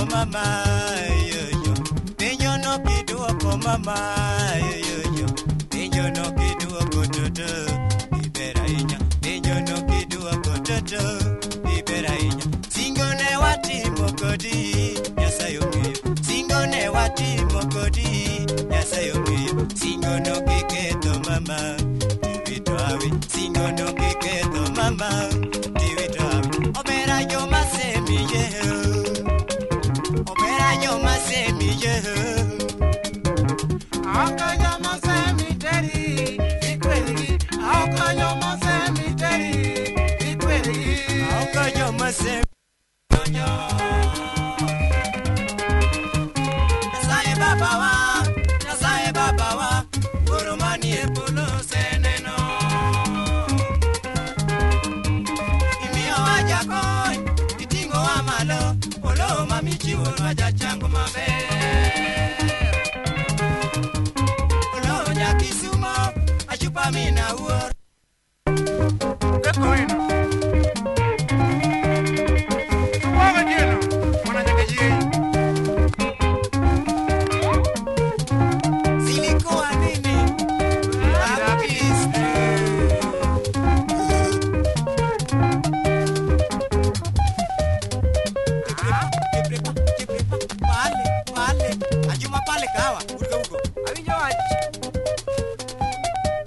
mama yo yo. Penyo no kiduoko mama yo yo. Penyo no kiduoko toto iberainya. Penyo no kiduoko toto iberainya. Singo ne watimo kodi nyasayo ngeyo. Singo ne watimo kodi nyasayo ngeyo. Singo no kiketo mama tiwitwawe. Singo no kiketo mama tiwitwawe. Obera yo masemi ye. Obera yo masemi ye. Akanyo masemi teri ikweli. Akanyo masemi teri ikweli. Akanyo masemi Nyo. Nyasaye baba wa, Goromani e polo seneno. Imiyo wajakon, itingo wa malo, polo mamichiwo wajachango mabe. Polo nyakisumo, achupa mina uor. Kekoino. Tuwaga dieno, wana nyakajiri. Silikuwa nini? Baptiste. Keprepa, pale, ajuma pale kawa.